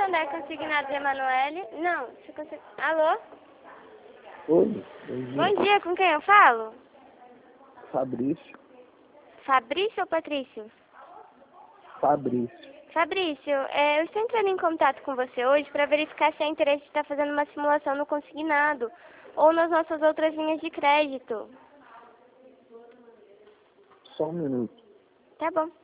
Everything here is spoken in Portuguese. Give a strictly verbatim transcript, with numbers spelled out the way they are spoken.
Santander Consignado de Emanuele. Não, você consegue... Alô? Oi, bom dia. Bom dia, com quem eu falo? Fabrício. Fabrício ou Patrício? Fabrício. Fabrício, é, eu estou entrando em contato com você hoje para verificar se há interesse de estar fazendo uma simulação no consignado ou nas nossas outras linhas de crédito. Só um minuto. Tá bom.